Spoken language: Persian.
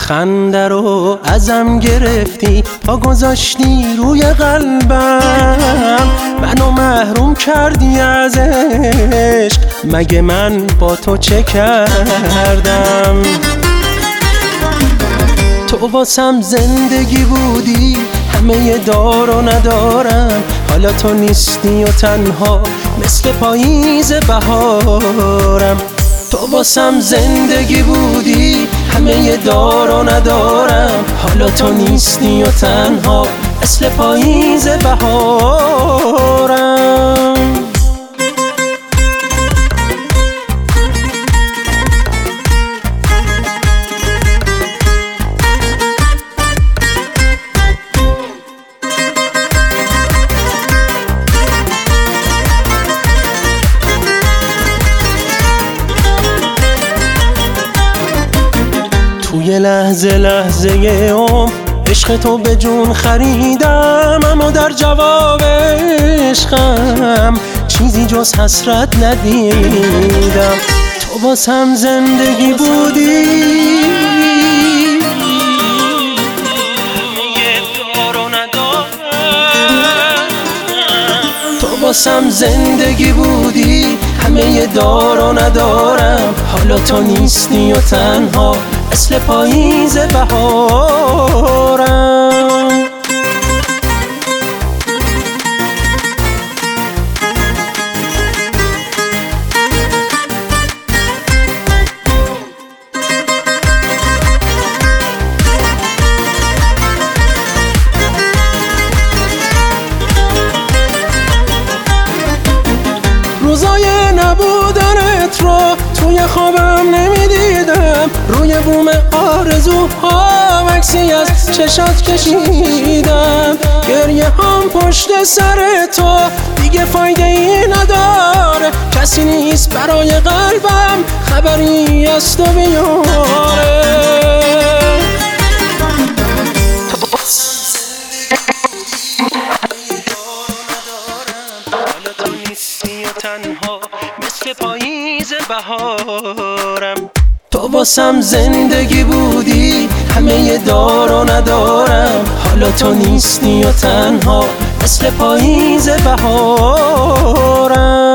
خنده رو ازم گرفتی، پا گذاشتی روی قلبم، منو محروم کردی از عشق. مگه من با تو چه کردم؟ تو واسم زندگی بودی، همه دار و ندارم. حالا تو نیستی و تنها مثل پاییز بهارم. تو واسم زندگی بودی، همه دار و ندارم. حالا تو نیستی و تنها مثل پاییز بهارم. توی لحظه لحظه عشق تو به جون خریدم، اما در جواب عشقم چیزی جز حسرت ندیدم. تو واسم زندگی بودی، تو واسم زندگی بودی، همه دار و ندارم. حالا تو نیستی و تنها مثل پاییز بهارم. روزای نبودنت رو توی خوابم نمیدیدم، روی بوم آرزوها عکسی از چشات کشیدم. گریه هم پشت سر تو دیگه فایده ای نداره، کسی نیست برای قلبم خبری از تو بیاره. تنها مثل پاییز بهارم. تو واسم زندگی بودی، همه دار و ندارم. حالا تو نیستی و تنها مثل پاییز بهارم.